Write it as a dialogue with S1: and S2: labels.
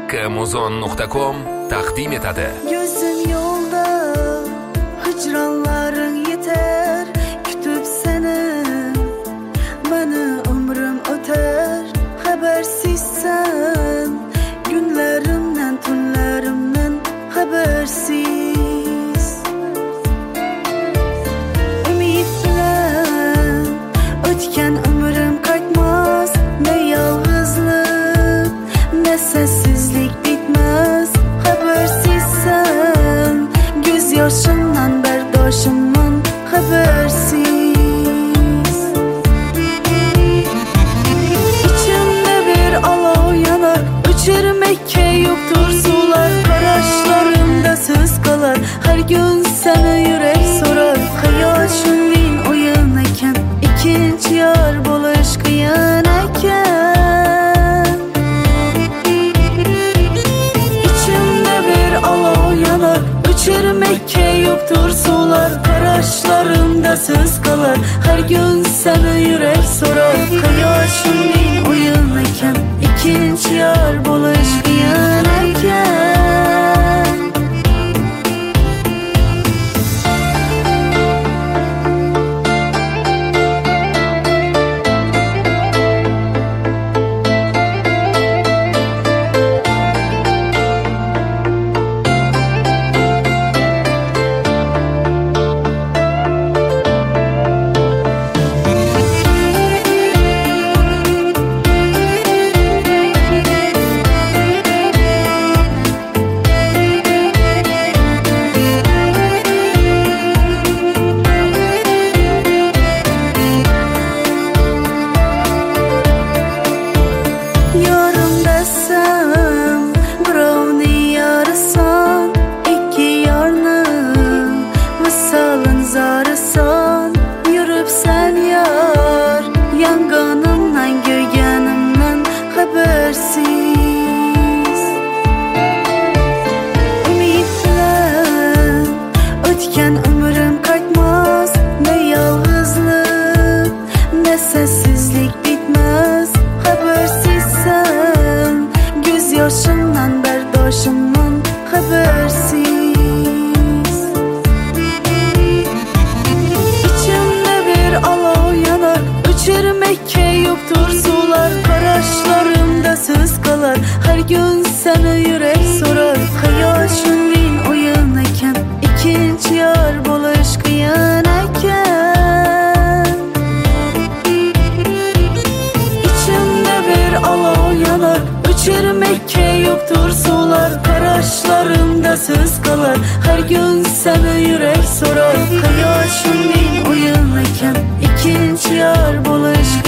S1: kmuzon.com taqdim etadi.
S2: Gözüm yolda, hicranların yeter, kütüp seni, bana ömrüm öter, habersizsen, günlerimden, tunlerimden habersiz. Ümitlen, ötken ömrüm kaçmaz, ne yalnızlık, ne sessizlik bitmez, habersizsen, göz yaşımdan, berdaşımdan habersiz. İçimde bir alav yanar, uçurmekte yoktur sular, karışlarımda söz kalar, her gün seni yürek sorar, hayal şunlin oyun eken, ikinci yar buluş kıyan eken. İçimde bir alav yanar, uçurmekte yoktur sular, karışlarımda söz kalar, her gün seni yürek sorar, hayal şunlin oyun eken, ikinci yar buluş kıyan eken. Sessizlik bitmez, habersizsen, göz yaşımdan, berdaşımdan habersiz. İçimde bir alav yanar, uçurmekte yoktur sular, karışlarımda söz kalar, her gün seni yürek sorar, hayal şunlin oyun eken, ikinci yar buluş kıyan eken. Alav yanar, uçurmekte yoktur sular, karışlarımda söz kalar, her gün seni yürek sorar, hayal şunlin oyun eken, ikinci yar buluş